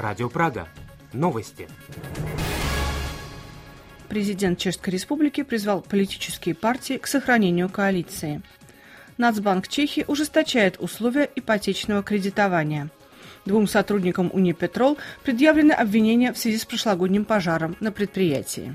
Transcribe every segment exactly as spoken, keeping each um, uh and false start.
Радио Прага. Новости. Президент Чешской Республики призвал политические партии к сохранению коалиции. Нацбанк Чехии ужесточает условия ипотечного кредитования. Двум сотрудникам Унипетрол предъявлены обвинения в связи с прошлогодним пожаром на предприятии.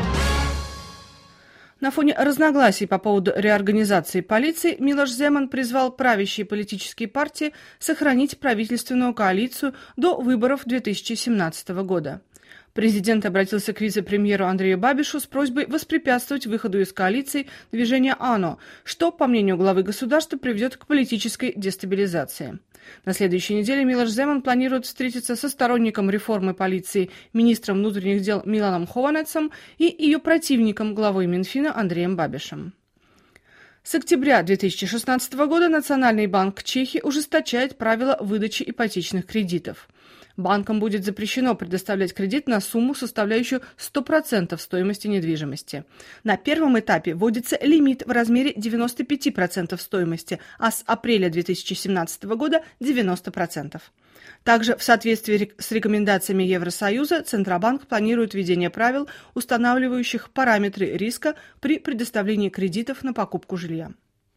На фоне разногласий по поводу реорганизации полиции Милош Земан призвал правящие политические партии сохранить правительственную коалицию до выборов две тысячи семнадцатого года. Президент обратился к вице-премьеру Андрею Бабишу с просьбой воспрепятствовать выходу из коалиции движения АНО, что, по мнению главы государства, приведет к политической дестабилизации. На следующей неделе Милош Земан планирует встретиться со сторонником реформы полиции, министром внутренних дел Миланом Хованецом и ее противником, главой Минфина Андреем Бабишем. С октября две тысячи шестнадцатого года Национальный банк Чехии ужесточает правила выдачи ипотечных кредитов. Банкам будет запрещено предоставлять кредит на сумму, составляющую сто процентов стоимости недвижимости. На первом этапе вводится лимит в размере девяносто пять процентов стоимости, а с апреля две тысячи семнадцатого года девяносто процентов. Также в соответствии с рекомендациями Евросоюза Центробанк планирует введение правил, устанавливающих параметры риска при предоставлении кредитов на покупку жилья.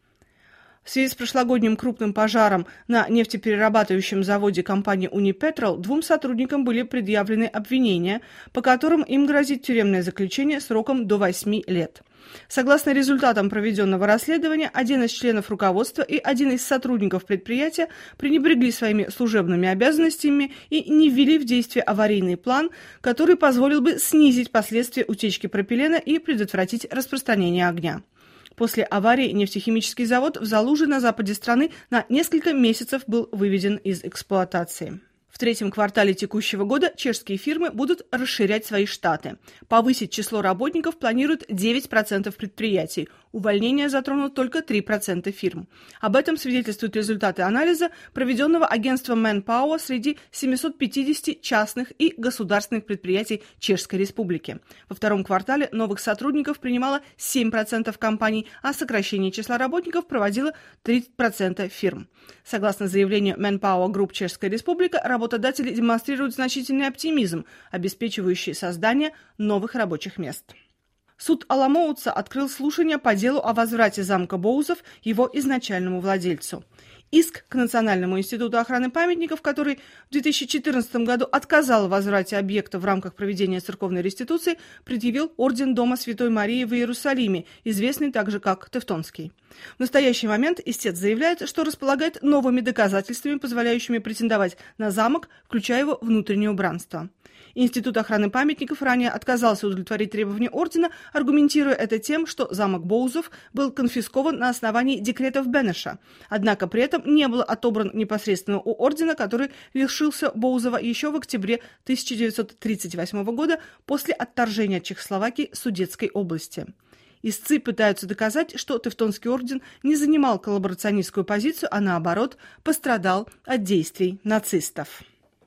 В связи с прошлогодним крупным пожаром на нефтеперерабатывающем заводе компании Unipetrol двум сотрудникам были предъявлены обвинения, по которым им грозит тюремное заключение сроком до восьми лет. Согласно результатам проведенного расследования, один из членов руководства и один из сотрудников предприятия пренебрегли своими служебными обязанностями и не ввели в действие аварийный план, который позволил бы снизить последствия утечки пропилена и предотвратить распространение огня. После аварии нефтехимический завод в Залуже на западе страны на несколько месяцев был выведен из эксплуатации. В третьем квартале текущего года чешские фирмы будут расширять свои штаты. Повысить число работников планируют девять процентов предприятий. Увольнения затронут только три процента фирм. Об этом свидетельствуют результаты анализа, проведенного агентством Manpower среди семисот пятидесяти частных и государственных предприятий Чешской Республики. Во втором квартале новых сотрудников принимало семь процентов компаний, а сокращение числа работников проводило тридцать процентов фирм. Согласно заявлению Manpower Group Чешская Республика, работодатели демонстрируют значительный оптимизм, обеспечивающий создание новых рабочих мест. Суд Аламоутса открыл слушание по делу о возврате замка Боузов его изначальному владельцу. Иск к Национальному институту охраны памятников, который в две тысячи четырнадцатом году отказал в возврате объекта в рамках проведения церковной реституции, предъявил Орден Дома Святой Марии в Иерусалиме, известный также как Тевтонский. В настоящий момент истец заявляет, что располагает новыми доказательствами, позволяющими претендовать на замок, включая его внутреннее убранство. Институт охраны памятников ранее отказался удовлетворить требования ордена, аргументируя это тем, что замок Боузов был конфискован на основании декретов Бенеша. Однако при этом не был отобран непосредственно у ордена, который лишился Боузова еще в октябре тысяча девятьсот тридцать восьмого года после отторжения Чехословакии Судетской области. Истцы пытаются доказать, что Тевтонский орден не занимал коллаборационистскую позицию, а наоборот пострадал от действий нацистов.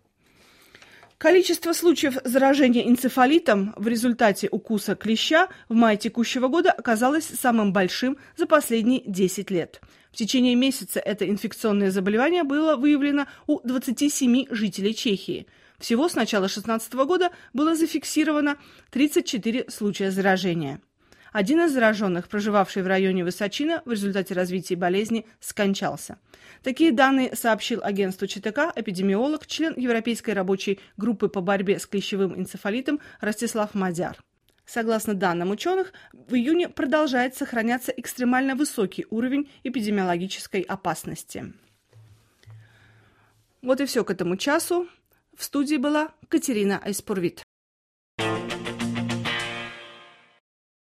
Количество случаев заражения энцефалитом в результате укуса клеща в мае текущего года оказалось самым большим за последние десять лет. В течение месяца это инфекционное заболевание было выявлено у двадцати семи жителей Чехии. Всего с начала две тысячи шестнадцатого года было зафиксировано тридцать четыре случая заражения. Один из зараженных, проживавший в районе Высочина, в результате развития болезни скончался. Такие данные сообщил агентству ЧТК эпидемиолог, член Европейской рабочей группы по борьбе с клещевым энцефалитом Ростислав Мадяр. Согласно данным ученых, в июне продолжает сохраняться экстремально высокий уровень эпидемиологической опасности. Вот и все к этому часу. В студии была Катерина Айспурвит.